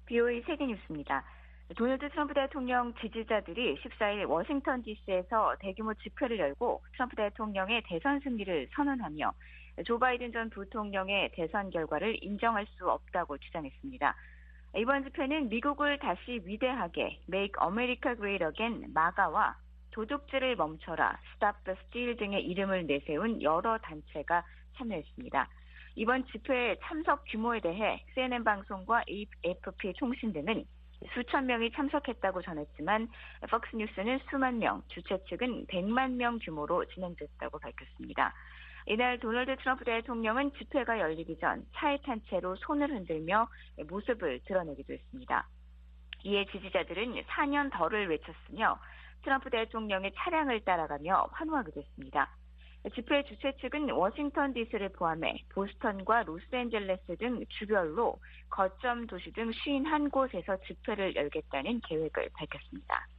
BOE 세계뉴스입니다. 도널드 트럼프 대통령 지지자들이 14일 워싱턴 DC에서 대규모 집회를 열고 트럼프 대통령의 대선 승리를 선언하며 조 바이든 전 부통령의 대선 결과를 인정할 수 없다고 주장했습니다. 이번 집회는 미국을 다시 위대하게 Make America Great Again 마가와 도둑질을 멈춰라 Stop the Steal 등의 이름을 내세운 여러 단체가 참여했습니다. 이번 집회 참석 규모에 대해 CNN 방송과 AFP 통신 등은 수천 명이 참석했다고 전했지만 폭스뉴스는 수만 명, 주최 측은 100만 명 규모로 진행됐다고 밝혔습니다. 이날 도널드 트럼프 대통령은 집회가 열리기 전 차에 탄 채로 손을 흔들며 모습을 드러내기도 했습니다. 이에 지지자들은 4년 덜을 외쳤으며 트럼프 대통령의 차량을 따라가며 환호하기도 했습니다. 집회 주최 측은 워싱턴 DC를 포함해 보스턴과 로스앤젤레스 등 주별로 거점 도시 등 51곳에서 집회를 열겠다는 계획을 밝혔습니다.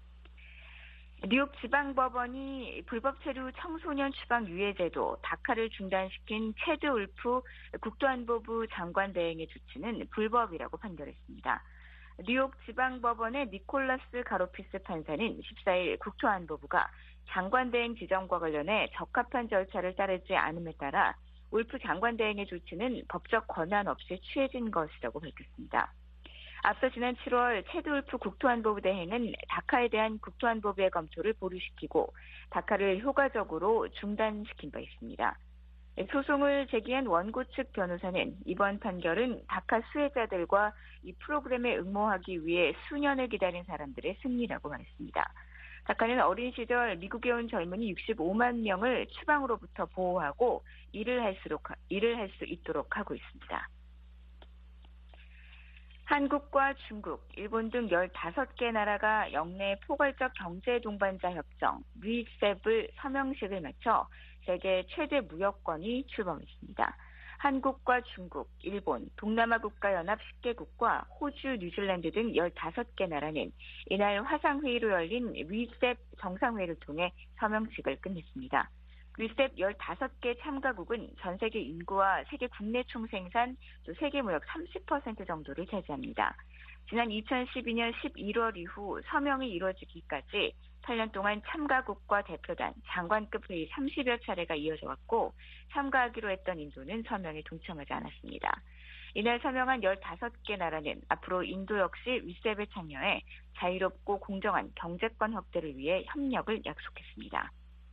뉴욕 지방법원이 불법 체류 청소년 추방 유예제도 다카를 중단시킨 체드 울프 국토안보부 장관 대행의 조치는 불법이라고 판결했습니다. 뉴욕 지방법원의 니콜라스 가로피스 판사는 14일 국토안보부가 장관 대행 지정과 관련해 적합한 절차를 따르지 않음에 따라 울프 장관 대행의 조치는 법적 권한 없이 취해진 것이라고 밝혔습니다. 앞서 지난 7월 체드 울프 국토안보부 대행은 다카에 대한 국토안보부의 검토를 보류시키고 다카를 효과적으로 중단시킨 바 있습니다. 소송을 제기한 원고 측 변호사는 이번 판결은 다카 수혜자들과 이 프로그램에 응모하기 위해 수년을 기다린 사람들의 승리라고 말했습니다. 다카는 어린 시절 미국에 온 젊은이 65만 명을 추방으로부터 보호하고 일을 할 수 있도록 하고 있습니다. 한국과 중국, 일본 등 15개 나라가 영내 포괄적 경제 동반자 협정 리셉을 서명식을 마쳐 세계 최대 무역권이 출범했습니다. 한국과 중국, 일본, 동남아 국가연합 10개국과 호주, 뉴질랜드 등 15개 나라는 이날 화상회의로 열린 리셉 정상회의를 통해 서명식을 끝냈습니다. 리셉 15개 참가국은 전 세계 인구와 세계 국내 총생산, 또 세계 무역 30% 정도를 차지합니다. 지난 2012년 11월 이후 서명이 이루어지기까지 8년 동안 참가국과 대표단, 장관급 회의 30여 차례가 이어져 왔고 참가하기로 했던 인도는 서명에 동참하지 않았습니다. 이날 서명한 15개 나라는 앞으로 인도 역시 리셉에 참여해 자유롭고 공정한 경제권 확대를 위해 협력을 약속했습니다.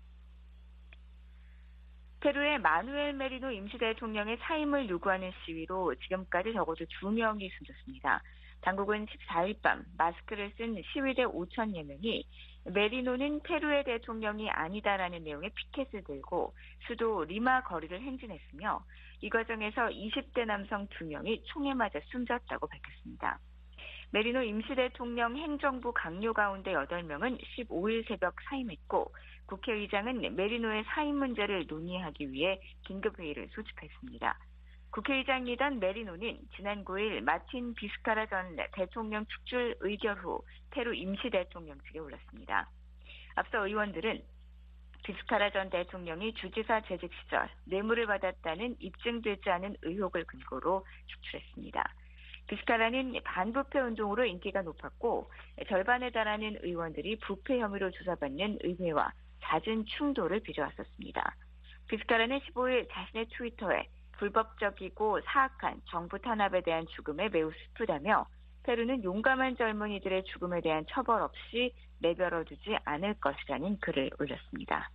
페루의 마누엘 메리노 임시대통령의 사임을 요구하는 시위로 지금까지 적어도 2명이 숨졌습니다. 당국은 14일 밤 마스크를 쓴 시위대 5천여 명이 메리노는 페루의 대통령이 아니다라는 내용의 피켓을 들고 수도 리마 거리를 행진했으며 이 과정에서 20대 남성 2명이 총에 맞아 숨졌다고 밝혔습니다. 메리노 임시대통령 행정부 강요 가운데 8명은 15일 새벽 사임했고 국회의장은 메리노의 사임 문제를 논의하기 위해 긴급회의를 소집했습니다. 국회의장이던 메리노는 지난 9일 마틴 비스카라 전 대통령 축출 의결 후 페루 임시대통령직에 올랐습니다. 앞서 의원들은 비스카라 전 대통령이 주지사 재직 시절 뇌물을 받았다는 입증되지 않은 의혹을 근거로 축출했습니다. 비스카라는 반부패 운동으로 인기가 높았고 절반에 달하는 의원들이 부패 혐의로 조사받는 의회와 잦은 충돌을 빚어왔었습니다. 비스카라는 15일 자신의 트위터에 불법적이고 사악한 정부 탄압에 대한 죽음에 매우 슬프다며 페루는 용감한 젊은이들의 죽음에 대한 처벌 없이 내버려두지 않을 것이라는 글을 올렸습니다.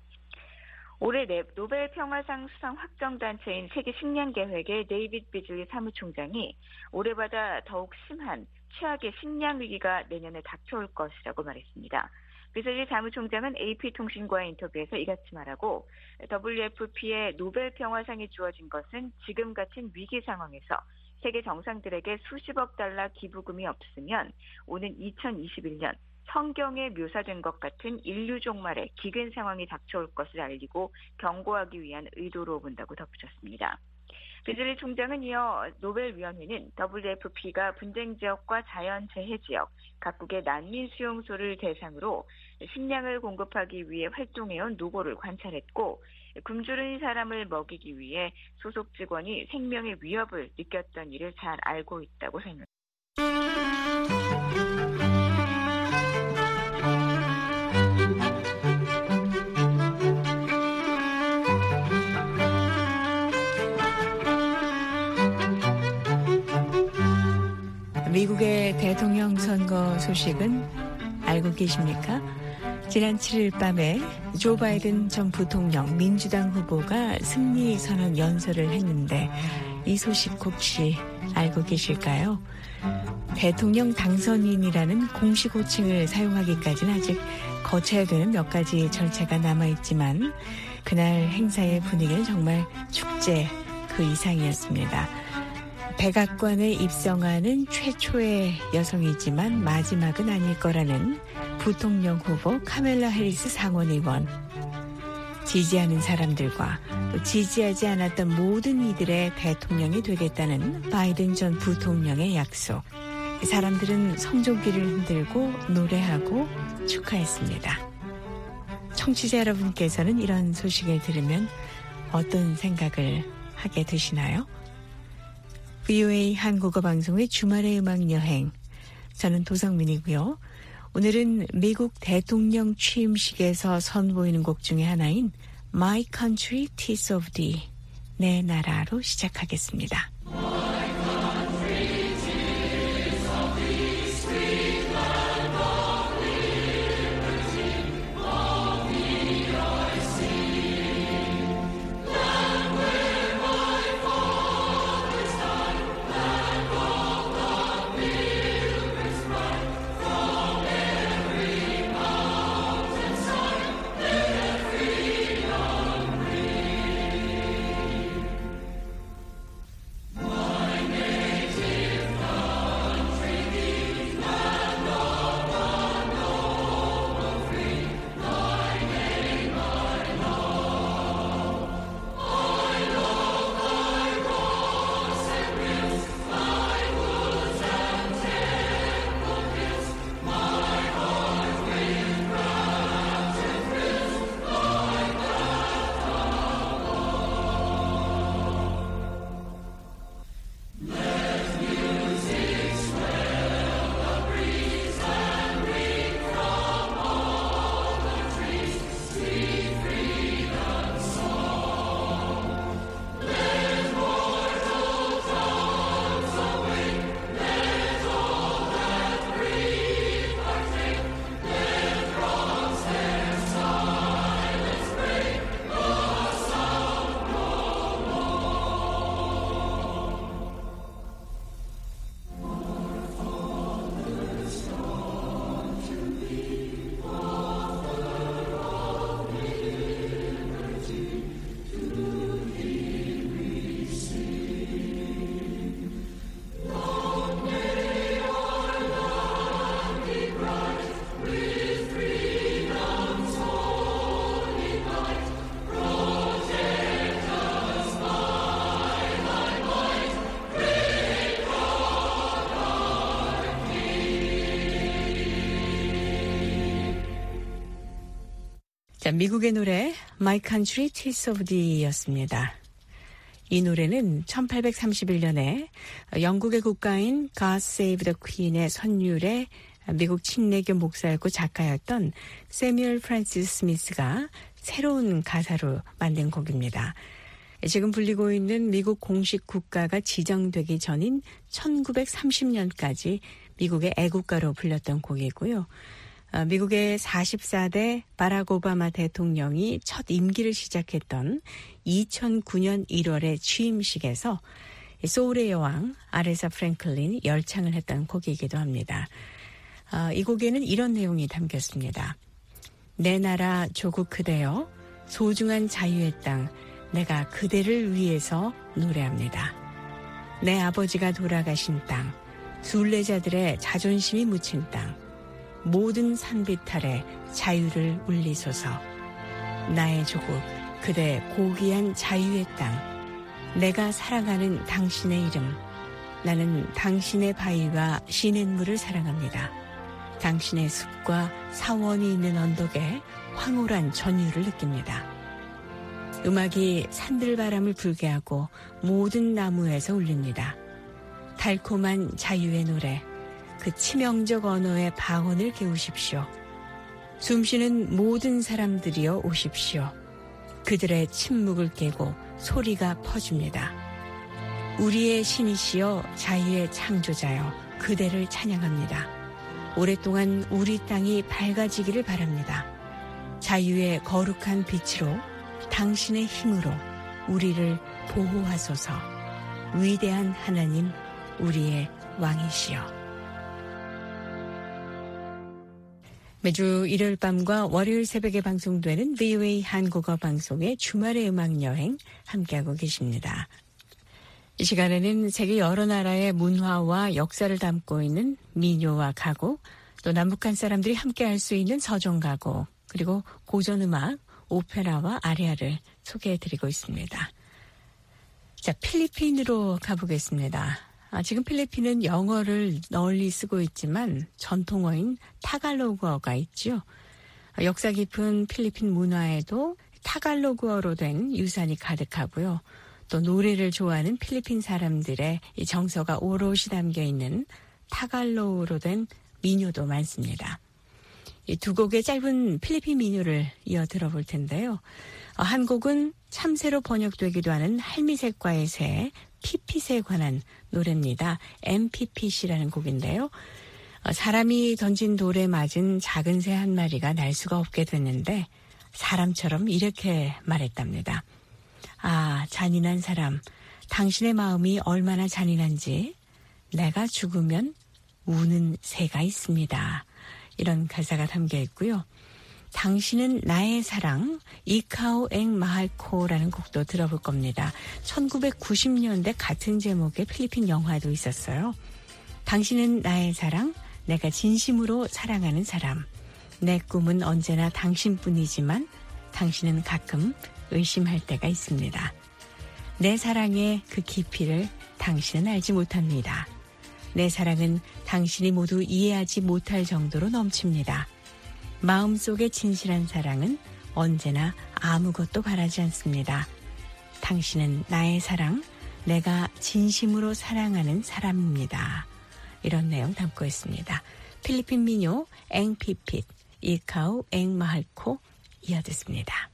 올해 노벨 평화상 수상 확정단체인 세계식량계획의 데이빗 비즐리 사무총장이 올해보다 더욱 심한 최악의 식량 위기가 내년에 닥쳐올 것이라고 말했습니다. 비즐리 사무총장은 AP통신과의 인터뷰에서 이같이 말하고 WFP에 노벨 평화상이 주어진 것은 지금 같은 위기 상황에서 세계 정상들에게 수십억 달러 기부금이 없으면 오는 2021년 성경에 묘사된 것 같은 인류 종말의 기근 상황이 닥쳐올 것을 알리고 경고하기 위한 의도로 본다고 덧붙였습니다. 비즐리 총장은 이어 노벨위원회는 WFP가 분쟁 지역과 자연재해 지역, 각국의 난민 수용소를 대상으로 식량을 공급하기 위해 활동해온 노고를 관찰했고 굶주린 사람을 먹이기 위해 소속 직원이 생명의 위협을 느꼈던 일을 잘 알고 있다고 설명했습니다. 소식은 알고 계십니까? 지난 7일 밤에 조 바이든 전 부통령 민주당 후보가 승리 선언 연설을 했는데 이 소식 혹시 알고 계실까요? 대통령 당선인이라는 공식 호칭을 사용하기까지는 아직 거쳐야 되는 몇 가지 절차가 남아있지만 그날 행사의 분위기는 정말 축제 그 이상이었습니다. 백악관에 입성하는 최초의 여성이지만 마지막은 아닐 거라는 부통령 후보 카멜라 해리스 상원의원. 지지하는 사람들과 또 지지하지 않았던 모든 이들의 대통령이 되겠다는 바이든 전 부통령의 약속. 사람들은 성조기를 흔들고 노래하고 축하했습니다. 청취자 여러분께서는 이런 소식을 들으면 어떤 생각을 하게 되시나요? VOA 한국어 방송의 주말의 음악 여행. 저는 도성민이고요. 오늘은 미국 대통령 취임식에서 선보이는 곡 중에 하나인 My Country, 'Tis of Thee, 내 나라로 시작하겠습니다. 자, 미국의 노래 My Country, 'Tis of Thee였습니다. 이 노래는 1831년에 영국의 국가인 God Save the Queen의 선율에 미국 침례교 목사였고 작가였던 세뮤얼 프란시스 스미스가 새로운 가사로 만든 곡입니다. 지금 불리고 있는 미국 공식 국가가 지정되기 전인 1930년까지 미국의 애국가로 불렸던 곡이고요. 미국의 44대 바락 오바마 대통령이 첫 임기를 시작했던 2009년 1월의 취임식에서 소울의 여왕 아레사 프랭클린이 열창을 했던 곡이기도 합니다. 이 곡에는 이런 내용이 담겼습니다. 내 나라 조국 그대여 소중한 자유의 땅 내가 그대를 위해서 노래합니다. 내 아버지가 돌아가신 땅 순례자들의 자존심이 묻힌 땅 모든 산빛 아래 자유를 울리소서. 나의 조국 그대 고귀한 자유의 땅 내가 사랑하는 당신의 이름 나는 당신의 바위와 시냇물을 사랑합니다. 당신의 숲과 사원이 있는 언덕에 황홀한 전율을 느낍니다. 음악이 산들바람을 불게 하고 모든 나무에서 울립니다. 달콤한 자유의 노래 그 치명적 언어의 방언을 깨우십시오. 숨쉬는 모든 사람들이여 오십시오. 그들의 침묵을 깨고 소리가 퍼집니다. 우리의 신이시여 자유의 창조자여 그대를 찬양합니다. 오랫동안 우리 땅이 밝아지기를 바랍니다. 자유의 거룩한 빛으로 당신의 힘으로 우리를 보호하소서. 위대한 하나님, 우리의 왕이시여. 매주 일요일 밤과 월요일 새벽에 방송되는 VOA 한국어 방송의 주말의 음악여행 함께하고 계십니다. 이 시간에는 세계 여러 나라의 문화와 역사를 담고 있는 민요와 가곡, 또 남북한 사람들이 함께할 수 있는 서정가곡, 그리고 고전음악, 오페라와 아리아를 소개해드리고 있습니다. 자, 필리핀으로 가보겠습니다. 지금 필리핀은 영어를 널리 쓰고 있지만 전통어인 타갈로그어가 있죠. 역사 깊은 필리핀 문화에도 타갈로그어로 된 유산이 가득하고요. 또 노래를 좋아하는 필리핀 사람들의 이 정서가 오롯이 담겨 있는 타갈로그어로 된 민요도 많습니다. 이 두 곡의 짧은 필리핀 민요를 이어 들어볼 텐데요. 한 곡은 참새로 번역되기도 하는 할미색과의 새, 피핏에 관한 노래입니다. MPPC라는 곡인데요. 사람이 던진 돌에 맞은 작은 새 한 마리가 날 수가 없게 됐는데 사람처럼 이렇게 말했답니다. 아, 잔인한 사람, 당신의 마음이 얼마나 잔인한지 내가 죽으면 우는 새가 있습니다. 이런 가사가 담겨 있고요. 당신은 나의 사랑, 이카오 엥 마할코라는 곡도 들어볼 겁니다. 1990년대 같은 제목의 필리핀 영화도 있었어요. 당신은 나의 사랑, 내가 진심으로 사랑하는 사람. 내 꿈은 언제나 당신뿐이지만 당신은 가끔 의심할 때가 있습니다. 내 사랑의 그 깊이를 당신은 알지 못합니다. 내 사랑은 당신이 모두 이해하지 못할 정도로 넘칩니다. 마음속의 진실한 사랑은 언제나 아무것도 바라지 않습니다. 당신은 나의 사랑, 내가 진심으로 사랑하는 사람입니다. 이런 내용 담고 있습니다. 필리핀 민요 엥피핏, 이카오 엥 마할코 이어듣습니다.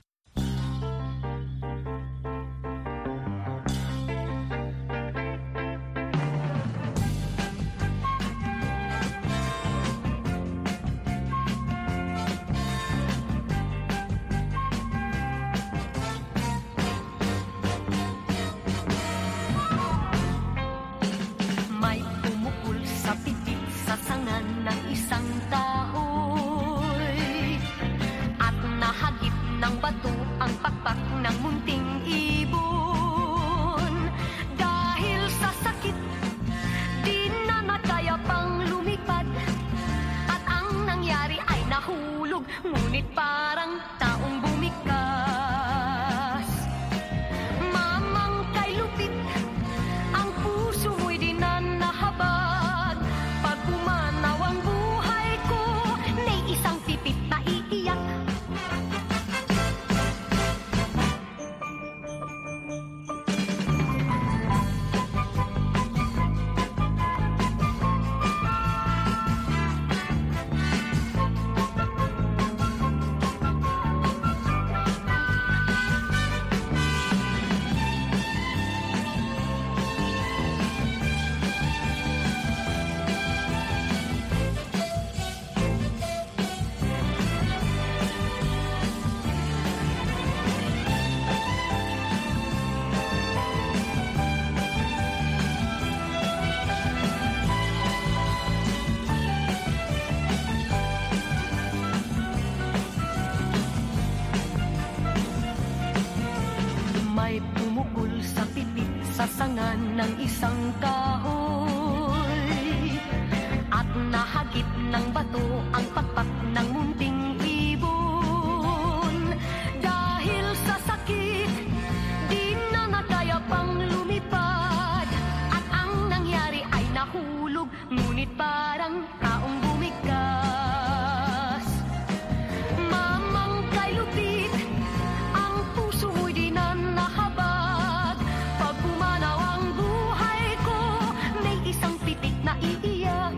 Ngunit parang taong bumikas. Mamang kay lupit, ang puso mo'y di na nahabag. Pag pumanaw ang buhay ko, may isang pipit na iiyak. Sasangan ng isang kahoy at nahagip ng bato ang pakpak ng munting ibon. Dahil sa sakit, di na nakaya pang lumipad at ang nangyari ay nahulog, ngunit parang taong bumikas. Mamang kay lupit, ang puso mo'y di na nahabag. Pag pumanaw ang buhay ko, may isang pitik na iiyak.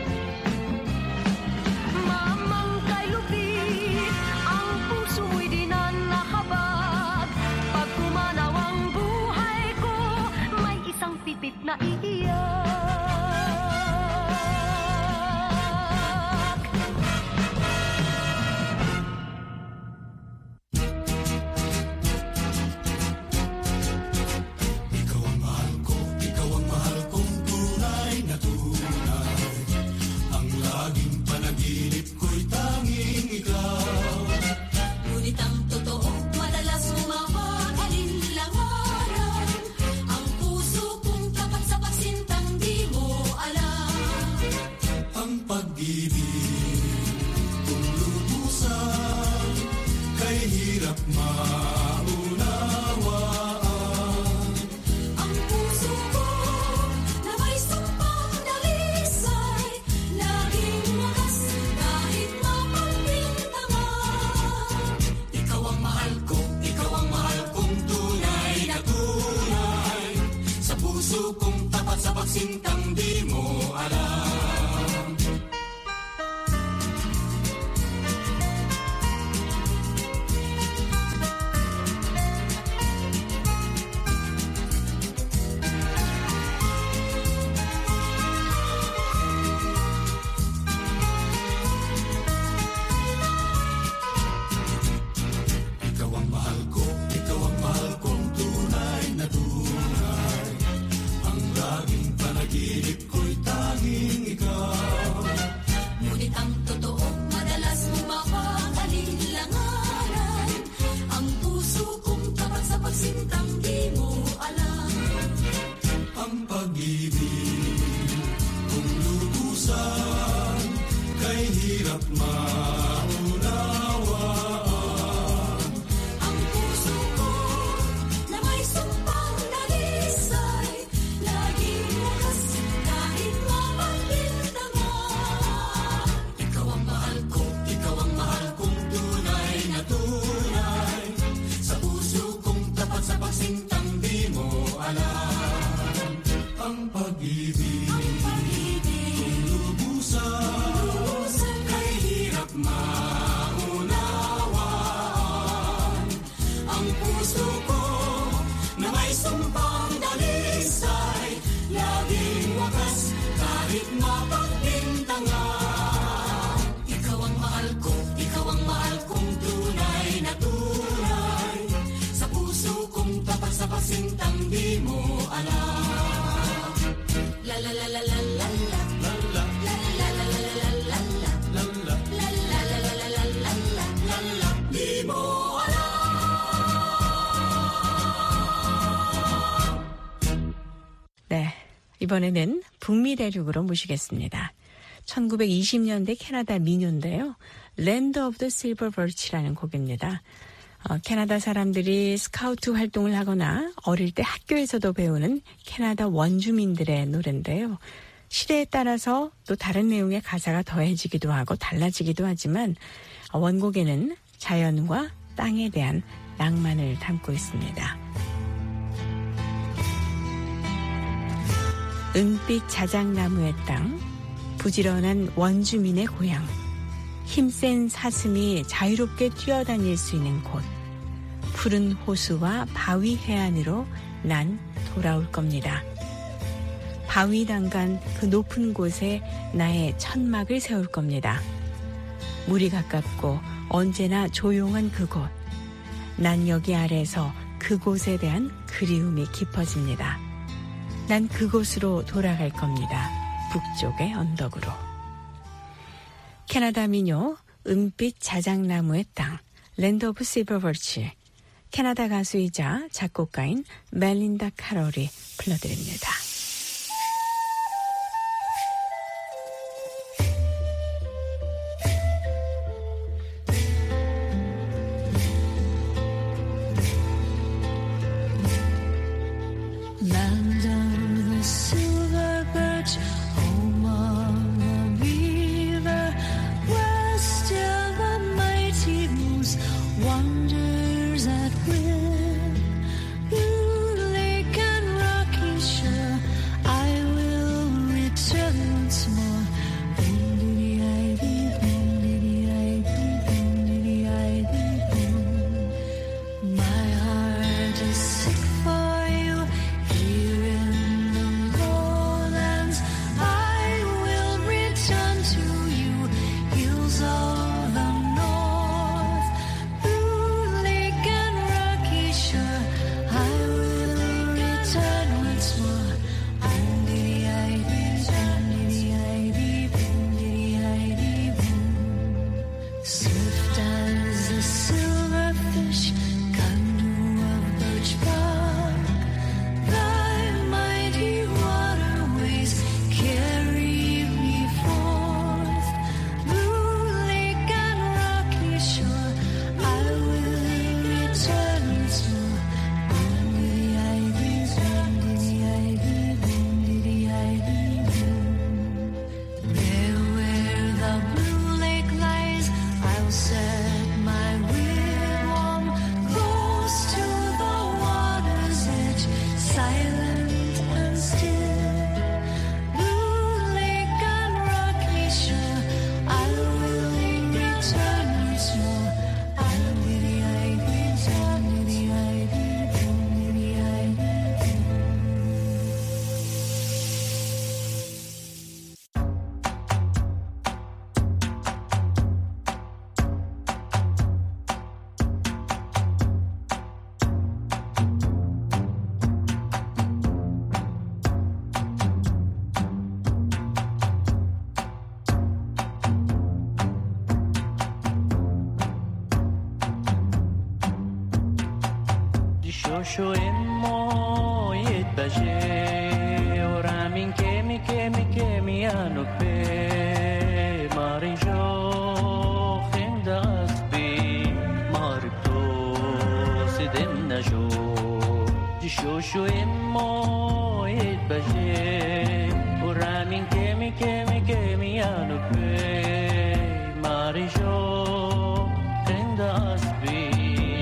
Mamang kay lupit, ang puso mo'y di na nahabag. Pag pumanaw ang buhay ko, may isang pitik na iiyak. puso kong tapat sa pagsintang di mo alam. Ikaw ang mahal ko, ikaw ang mahal kong tunay na tunay. Ang laging panaginip ko'y tanging ikaw. Ngunit ang totoo, madalas mo makakalilanganan. Ang puso kong tapat sa pagsintang di mo alam. Ang pag-ibig kung lubusan kay hirap maunawaan. Ang puso ko na may sumpang dalisay, laging wakas kahit mapaglintangan. Ikaw ang mahal ko, ikaw ang mahal kong tunay na tunay. Sa puso kong tapat sa pagsintang di mo alam. Ang pag-ibig kung lubusan kay hirap maunawaan. Ang puso ko na may sumpang dalisay, laging wakas kahit mapaglintangan. Ikaw ang mahal ko, ikaw ang mahal kong tunay na tunay. Sa puso kong tapat sa pagsintang di mo alam. La la la la la la la. Lala, La la la la la la la la. lala, La la la la la la la la. lala, di mo 네, 이번에는 북미 대륙으로 모시겠습니다. 1920년대 캐나다 민요인데요. Land of the Silver Birch라는 곡입니다. 캐나다 사람들이 스카우트 활동을 하거나 어릴 때 학교에서도 배우는 캐나다 원주민들의 노래인데요. 시대에 따라서 또 다른 내용의 가사가 더해지기도 하고 달라지기도 하지만 원곡에는 자연과 땅에 대한 낭만을 담고 있습니다. 은빛 자작나무의 땅, 부지런한 원주민의 고향, 힘센 사슴이 자유롭게 뛰어다닐 수 있는 곳, 푸른 호수와 바위 해안으로 난 돌아올 겁니다. 바위 난간 그 높은 곳에 나의 천막을 세울 겁니다. 물이 가깝고 언제나 조용한 그곳, 난 여기 아래서 그곳에 대한 그리움이 깊어집니다. 난 그곳으로 돌아갈 겁니다. 북쪽의 언덕으로. 캐나다 민요 은빛 자작나무의 땅, Land of Silver Birch. 캐나다 가수이자 작곡가인 멜린다 카롤이 불러드립니다. Land of the silver birch, home of the river, where still the mighty moose wanders at will. Blue lake and rocky shore, I will return once more. Boom diddy ivy, boom diddy ivy, boom diddy ivy, boom. My heart is sick for you. Here in the lowlands, I will return to you, hills of the north, blue lake and rocky shore. I will return once more. Boom diddy ivy, boom diddy ivy, boom diddy ivy, boom. Swift as the silverfish, canoe of birch bark. Thy mighty waterways carry me forth. Blue lake and rocky shore, I will return once more. Boom diddy ivy, boom diddy ivy, boom diddy ivy, boom. There where the blue lake lies, I'll set my wigwam close to the water's edge, silent and شو امو يتبجي ورامين كيمي يانو بي ماري جو خند أصبي ماربتو سدمنا شو امو يتبجي ورامين كيمي يانو بي ماري جو خند أصبي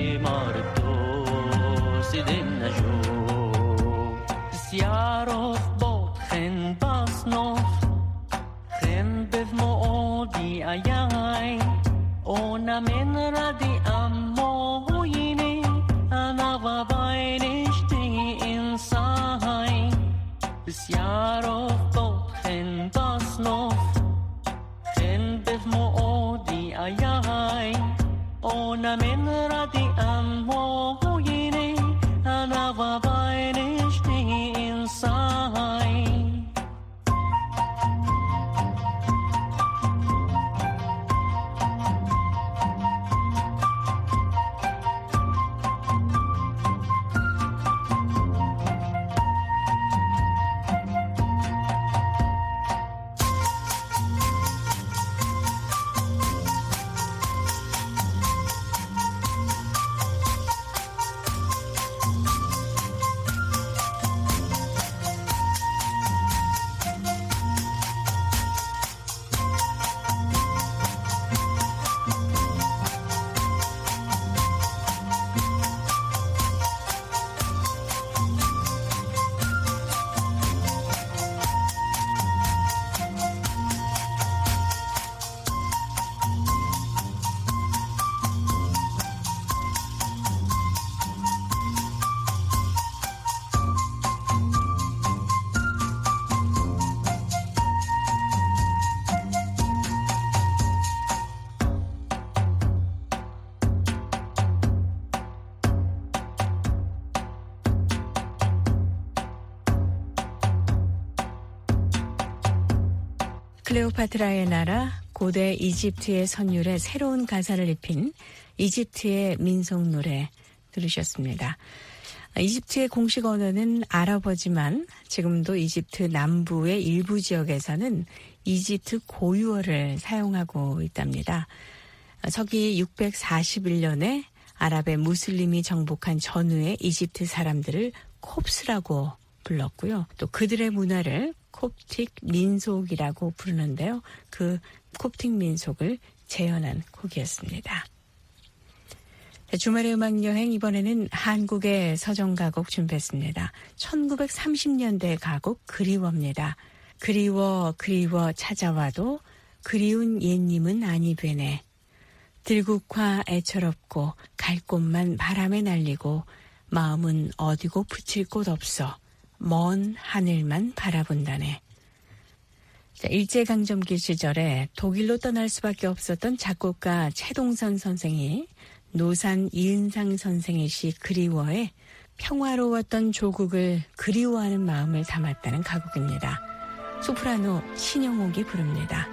يعرف بوت خن باسنوف خن بذمودي أياي أنا من ردي أمويني أنا وباينشتي إنساي بس يعرف بوت خن باسنوف خن بذمودي أياي أنا من ردي أمويني أنا وباينشتي إنساي 클레오파트라의 나라, 고대 이집트의 선율에 새로운 가사를 입힌 이집트의 민속 노래 들으셨습니다. 이집트의 공식 언어는 아랍어지만 지금도 이집트 남부의 일부 지역에서는 이집트 고유어를 사용하고 있답니다. 서기 641년에 아랍의 무슬림이 정복한 전후의 이집트 사람들을 콥스라고 불렀고요. 또 그들의 문화를 콥틱 민속이라고 부르는데요. 그 콥틱 민속을 재현한 곡이었습니다. 주말의 음악여행, 이번에는 한국의 서정가곡 준비했습니다. 1930년대 가곡 그리워입니다. 그리워 찾아와도 그리운 옛님은 아니 되네. 들국화 애처롭고 갈 곳만 바람에 날리고 마음은 어디고 붙일 곳 없어 먼 하늘만 바라본다네. 일제강점기 시절에 독일로 떠날 수밖에 없었던 작곡가 최동선 선생이 노산 이은상 선생의 시 그리워에 평화로웠던 조국을 그리워하는 마음을 담았다는 가곡입니다. 소프라노 신영옥이 부릅니다.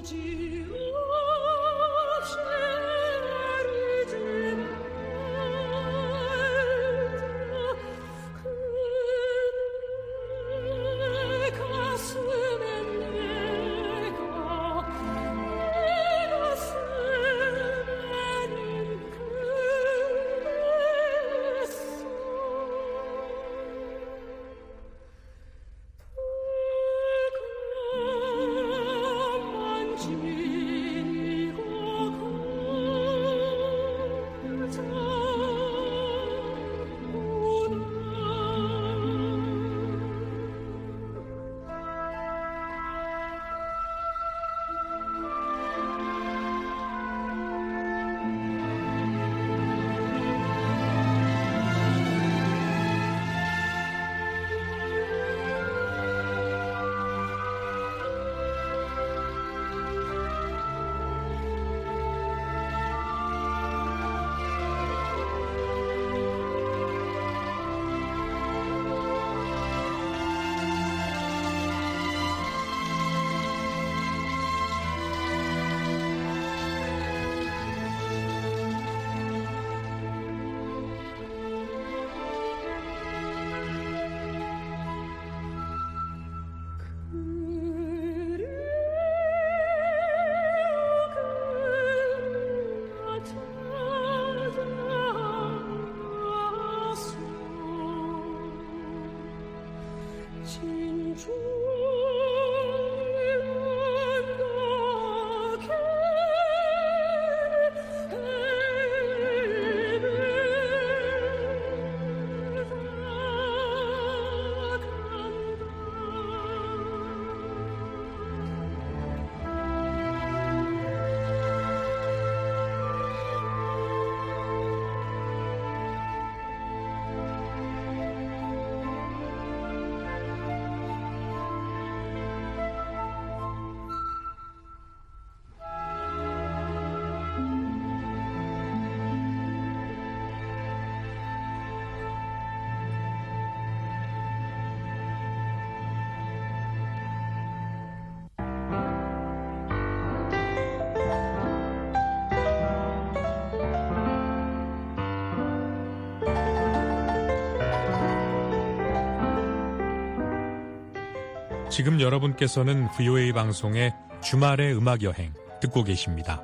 지금 여러분께서는 VOA 방송의 주말의 음악여행 듣고 계십니다.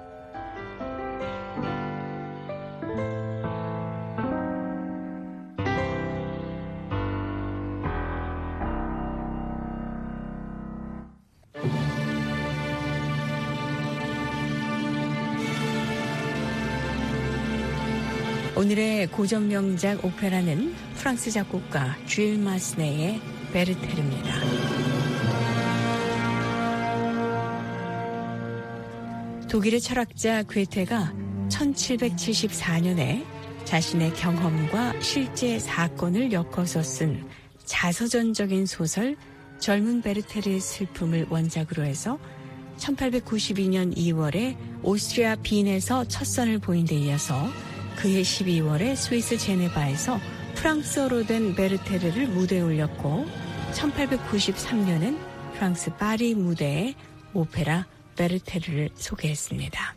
오늘의 고전 명작 오페라는 프랑스 작곡가 쥘 마스네의 베르테르입니다. 독일의 철학자 괴테가 1774년에 자신의 경험과 실제 사건을 엮어서 쓴 자서전적인 소설 젊은 베르테르의 슬픔을 원작으로 해서 1892년 2월에 오스트리아 빈에서 첫 선을 보인 데 이어서 그해 12월에 스위스 제네바에서 프랑스어로 된 베르테르를 무대에 올렸고 1893년엔 프랑스 파리 무대에 오페라 베르테르를 소개했습니다.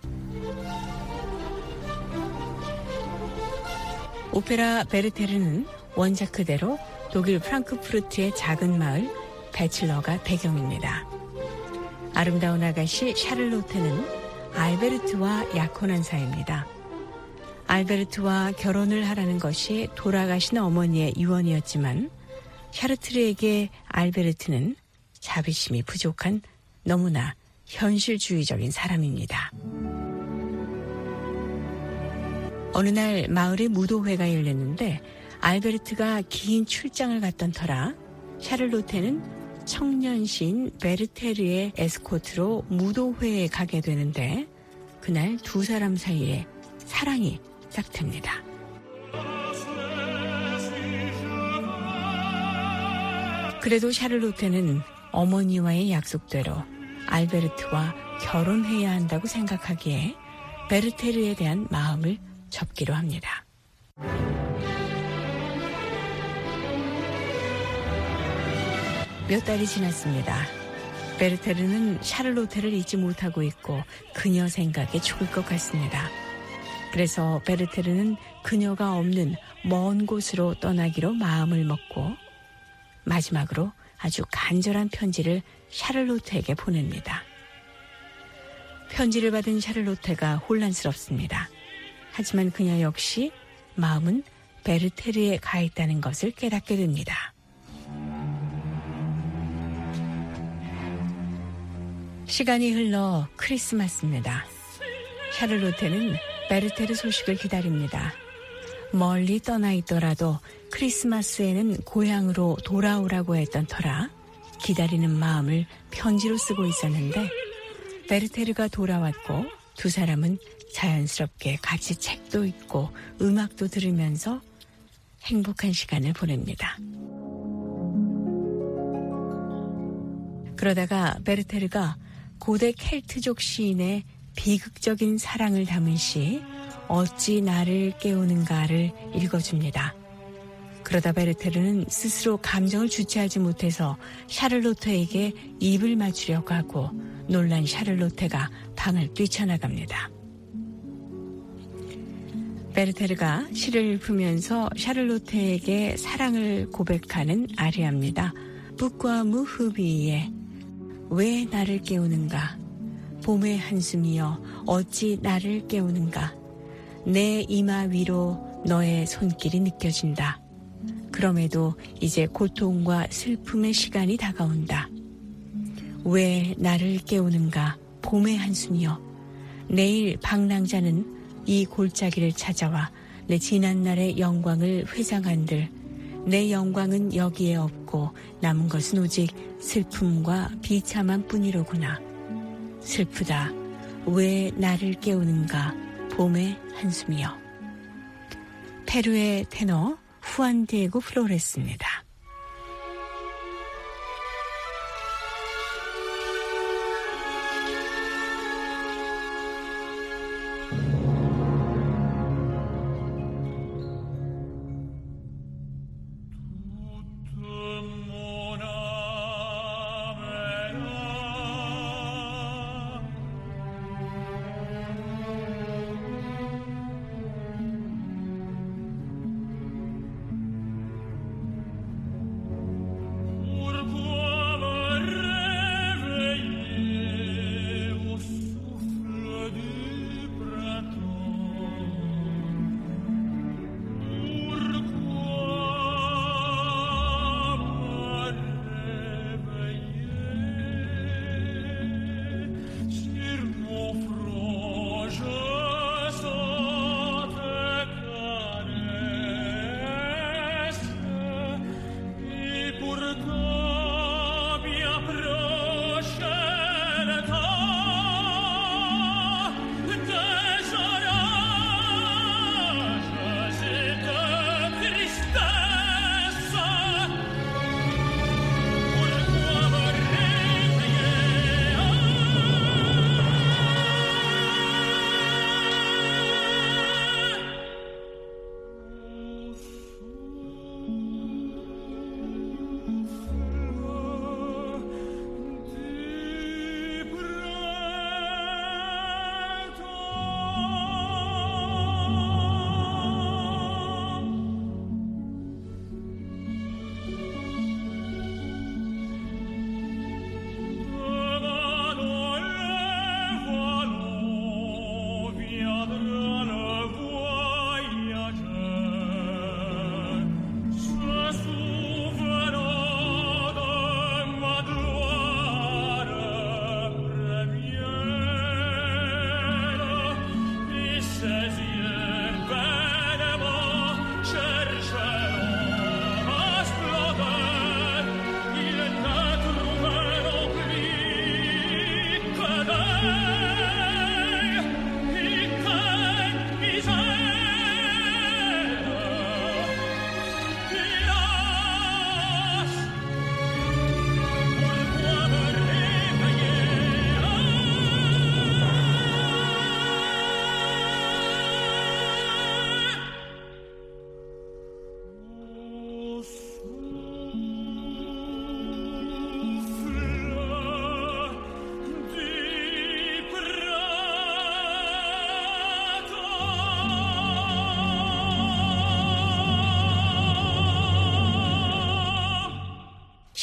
오페라 베르테르는 원작 그대로 독일 프랑크푸르트의 작은 마을 베칠러가 배경입니다. 아름다운 아가씨 샤를로테는 알베르트와 약혼한 사이입니다. 알베르트와 결혼을 하라는 것이 돌아가신 어머니의 유언이었지만 샤르트르에게 알베르트는 자비심이 부족한 너무나 현실주의적인 사람입니다. 어느 날 마을에 무도회가 열렸는데 알베르트가 긴 출장을 갔던 터라 샤를로테는 청년 시인 베르테르의 에스코트로 무도회에 가게 되는데 그날 두 사람 사이에 사랑이 시작됩니다. 그래도 샤를로테는 어머니와의 약속대로 알베르트와 결혼해야 한다고 생각하기에 베르테르에 대한 마음을 접기로 합니다. 몇 달이 지났습니다. 베르테르는 샤를로테를 잊지 못하고 있고 그녀 생각에 죽을 것 같습니다. 그래서 베르테르는 그녀가 없는 먼 곳으로 떠나기로 마음을 먹고 마지막으로 아주 간절한 편지를 샤를로테에게 보냅니다. 편지를 받은 샤를로테가 혼란스럽습니다. 하지만 그녀 역시 마음은 베르테르에 가 있다는 것을 깨닫게 됩니다. 시간이 흘러 크리스마스입니다. 샤를로테는 베르테르 소식을 기다립니다. 멀리 떠나 있더라도 크리스마스에는 고향으로 돌아오라고 했던 터라 기다리는 마음을 편지로 쓰고 있었는데 베르테르가 돌아왔고 두 사람은 자연스럽게 같이 책도 읽고 음악도 들으면서 행복한 시간을 보냅니다. 그러다가 베르테르가 고대 켈트족 시인의 비극적인 사랑을 담은 시 어찌 나를 깨우는가를 읽어줍니다. 그러다 베르테르는 스스로 감정을 주체하지 못해서 샤를로테에게 입을 맞추려고 하고 놀란 샤를로테가 방을 뛰쳐나갑니다. 베르테르가 시를 읽으면서 샤를로테에게 사랑을 고백하는 아리아입니다. 북과 무흐비에 왜 나를 깨우는가? 봄의 한숨이여 어찌 나를 깨우는가? 내 이마 위로 너의 손길이 느껴진다. 그럼에도 이제 고통과 슬픔의 시간이 다가온다. 왜 나를 깨우는가? 봄의 한숨이여. 내일 방랑자는 이 골짜기를 찾아와 내 지난날의 영광을 회상한들 내 영광은 여기에 없고 남은 것은 오직 슬픔과 비참한 뿐이로구나. 슬프다. 왜 나를 깨우는가? 봄의 한숨이여. 페루의 테너 후안 디에고 플로레스입니다.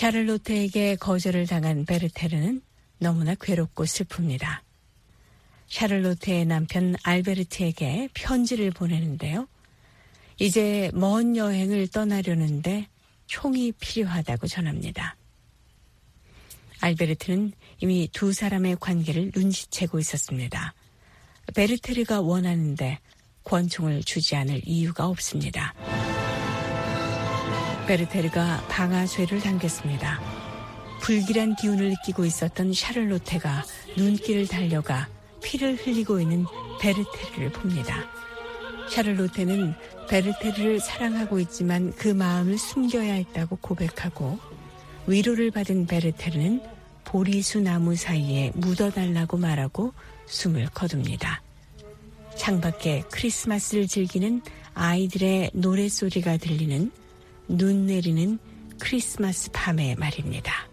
샤를로테에게 거절을 당한 베르테르는 너무나 괴롭고 슬픕니다. 샤를로테의 남편 알베르트에게 편지를 보내는데요. 이제 먼 여행을 떠나려는데 총이 필요하다고 전합니다. 알베르트는 이미 두 사람의 관계를 눈치채고 있었습니다. 베르테르가 원하는데 권총을 주지 않을 이유가 없습니다. 베르테르가 방아쇠를 당겼습니다. 불길한 기운을 느끼고 있었던 샤를로테가 눈길을 달려가 피를 흘리고 있는 베르테르를 봅니다. 샤를로테는 베르테르를 사랑하고 있지만 그 마음을 숨겨야 했다고 고백하고 위로를 받은 베르테르는 보리수 나무 사이에 묻어달라고 말하고 숨을 거둡니다. 창밖에 크리스마스를 즐기는 아이들의 노랫소리가 들리는 눈 내리는 크리스마스 밤의 말입니다.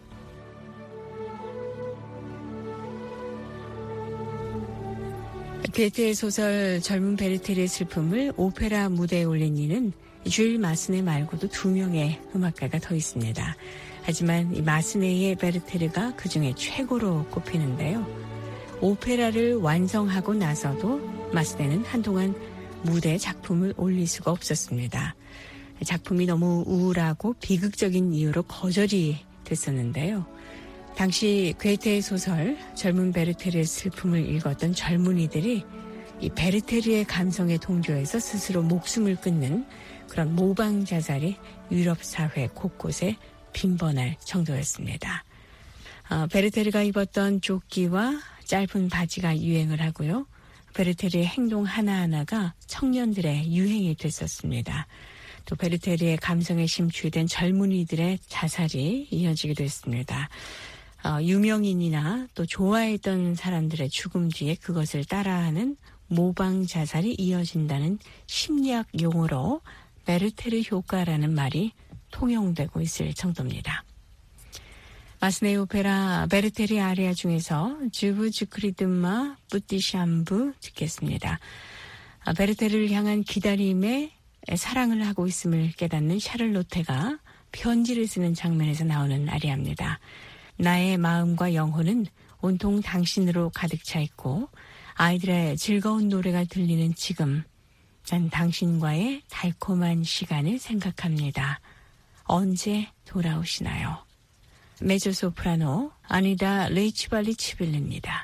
괴테의 소설 젊은 베르테르의 슬픔을 오페라 무대에 올린 이는 줄 마스네 말고도 2명의 음악가가 더 있습니다. 하지만 이 마스네의 베르테르가 그중에 최고로 꼽히는데요. 오페라를 완성하고 나서도 마스네는 한동안 무대 작품을 올릴 수가 없었습니다. 작품이 너무 우울하고 비극적인 이유로 거절이 됐었는데요. 당시 괴테의 소설 젊은 베르테르의 슬픔을 읽었던 젊은이들이 이 베르테르의 감성에 동조해서 스스로 목숨을 끊는 그런 모방 자살이 유럽 사회 곳곳에 빈번할 정도였습니다. 베르테르가 입었던 조끼와 짧은 바지가 유행을 하고요. 베르테르의 행동 하나하나가 청년들의 유행이 됐었습니다. 또 베르테르의 감성에 심취된 젊은이들의 자살이 이어지기도 했습니다. 유명인이나 또 좋아했던 사람들의 죽음 뒤에 그것을 따라하는 모방 자살이 이어진다는 심리학 용어로 베르테르 효과라는 말이 통용되고 있을 정도입니다. 마스네 오페라 베르테르 아리아 중에서 주브 주크리드마 뿌띠샴부 듣겠습니다. 베르테르를 향한 기다림에 사랑을 하고 있음을 깨닫는 샤를로테가 편지를 쓰는 장면에서 나오는 아리아입니다. 나의 마음과 영혼은 온통 당신으로 가득 차 있고 아이들의 즐거운 노래가 들리는 지금 난 당신과의 달콤한 시간을 생각합니다. 언제 돌아오시나요? 메조소프라노 아니다 레이치발리치빌리입니다.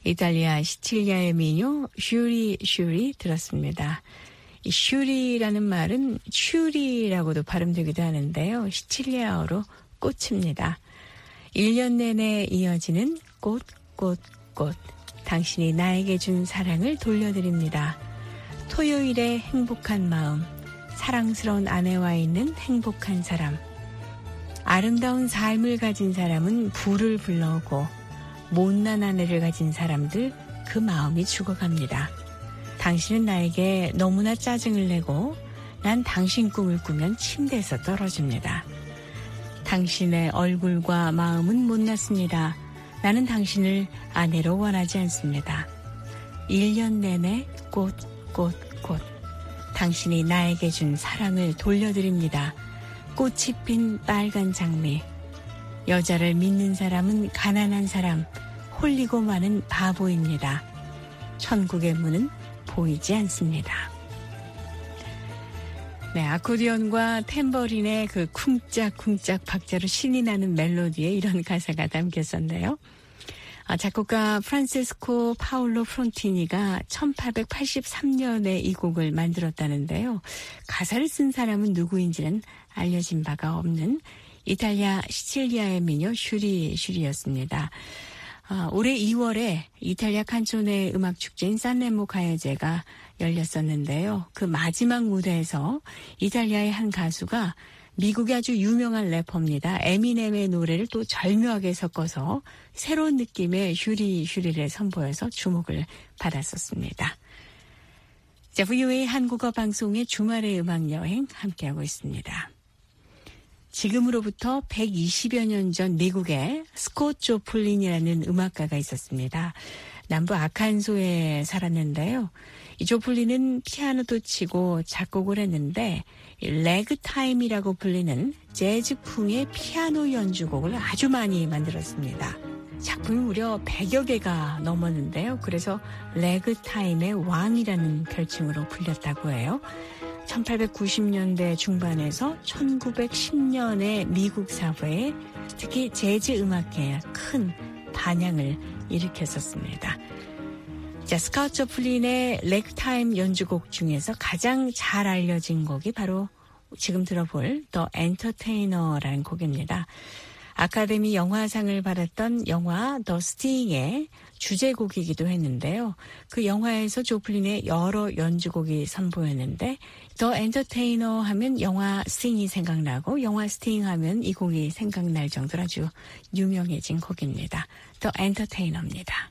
이탈리아 시칠리아의 민요 슈리 슈리 들었습니다. 이 슈리라는 말은 슈리라고도 발음되기도 하는데요. 시칠리아어로 꽃입니다. 1년 내내 이어지는 꽃, 꽃, 꽃. 당신이 나에게 준 사랑을 돌려드립니다. 토요일의 행복한 마음, 사랑스러운 아내와 있는 행복한 사람. 아름다운 삶을 가진 사람은 부를 불러오고 못난 아내를 가진 사람들 그 마음이 죽어갑니다. 당신은 나에게 너무나 짜증을 내고 난 당신 꿈을 꾸면 침대에서 떨어집니다. 당신의 얼굴과 마음은 못났습니다. 나는 당신을 아내로 원하지 않습니다. 1년 내내 꽃, 꽃, 꽃. 당신이 나에게 준 사랑을 돌려드립니다. 꽃이 핀 빨간 장미. 여자를 믿는 사람은 가난한 사람, 홀리고 마는 바보입니다. 천국의 문은 보이지 않습니다. 네, 아코디언과 탬버린의 그 쿵짝쿵짝 박자로 신이 나는 멜로디에 이런 가사가 담겼었네요. 작곡가 프란체스코 파울로 프론티니가 1883년에 이 곡을 만들었다는데요. 가사를 쓴 사람은 누구인지는 알려진 바가 없는 이탈리아 시칠리아의 민요 슈리 슈리였습니다. 올해 2월에 이탈리아 칸초네 음악축제인 산레모 가요제가 열렸었는데요. 그 마지막 무대에서 이탈리아의 한 가수가 미국의 아주 유명한 래퍼입니다. 에미넴의 노래를 또 절묘하게 섞어서 새로운 느낌의 슈리를 선보여서 주목을 받았었습니다. 자, VOA 한국어 방송의 주말의 음악여행 함께하고 있습니다. 지금으로부터 120여 년 전 미국에 스콧 조플린이라는 음악가가 있었습니다. 남부 아칸소에 살았는데요. 이 조플린은 피아노도 치고 작곡을 했는데 레그타임이라고 불리는 재즈풍의 피아노 연주곡을 아주 많이 만들었습니다. 작품이 무려 100여 개가 넘었는데요. 그래서 레그타임의 왕이라는 별칭으로 불렸다고 해요. 1890년대 중반에서 1910년의 미국 사회에 특히 재즈 음악계에 큰 반향을 일으켰었습니다. 자, 스콧 조플린의 렉타임 연주곡 중에서 가장 잘 알려진 곡이 바로 지금 들어볼 더 엔터테이너라는 곡입니다. 아카데미 영화상을 받았던 영화 더 스팅의 주제곡이기도 했는데요. 그 영화에서 조플린의 여러 연주곡이 선보였는데 더 엔터테이너 하면 영화 스팅이 생각나고 영화 스팅 하면 이 곡이 생각날 정도로 아주 유명해진 곡입니다. 더 엔터테이너입니다.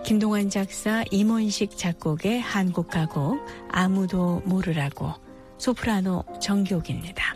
김동완 작사, 임원식 작곡의 한국 가곡 아무도 모르라고, 소프라노 정기옥입니다.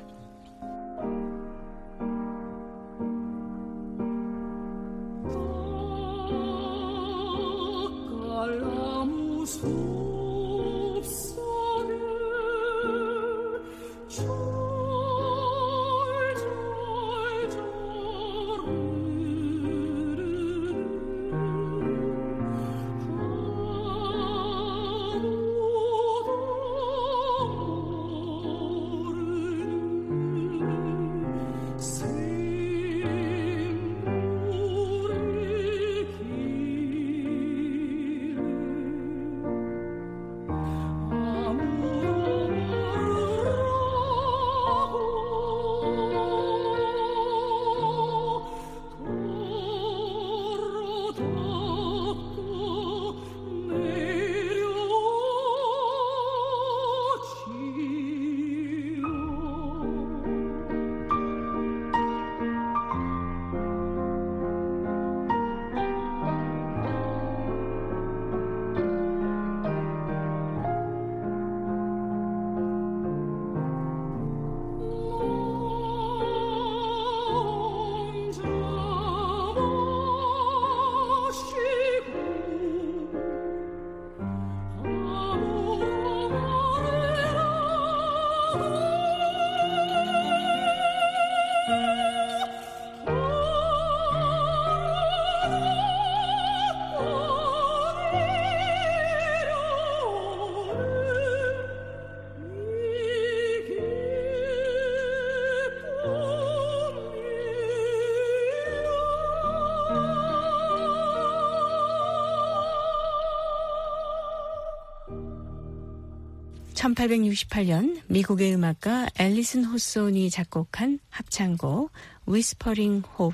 (1868년) 미국의 음악가 앨리슨 호손이 작곡한 합창곡 위스퍼링 홉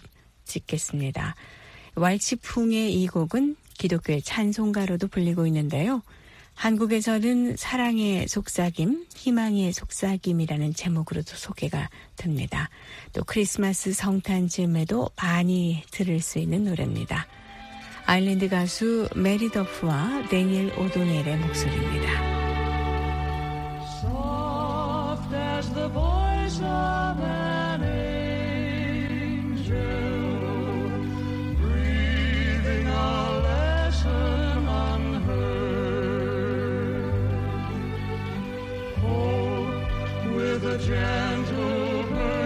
듣겠습니다. 왈츠풍의 이 곡은 기독교의 찬송가로도 불리고 있는데요. 한국에서는 사랑의 속삭임, 희망의 속삭임이라는 제목으로도 소개가 됩니다. 또 크리스마스 성탄쯤에도 많이 들을 수 있는 노래입니다. 아일랜드 가수 메리 더프와 데니엘 오도넬의 목소리입니다. Soft as the voice of an angel, breathing a lesson unheard. Hope with a gentle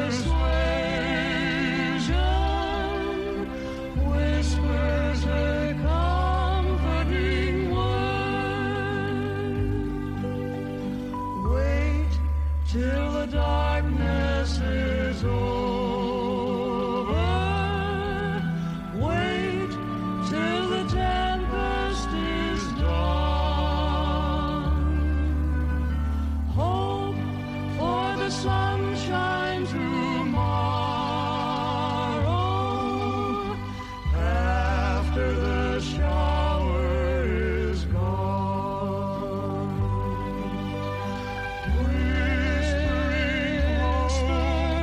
persuasion whispers a comforting word. Wait till the darkness is over. Wait till the tempest is done. Hope for the sunshine tomorrow after the shower is gone. Whispering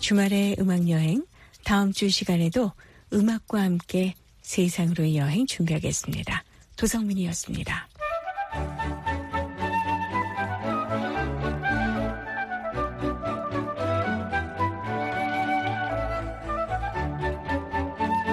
주말의 음악여행, 다음 주 시간에도 음악과 함께 세상으로의 여행 준비하겠습니다. 도성민이었습니다.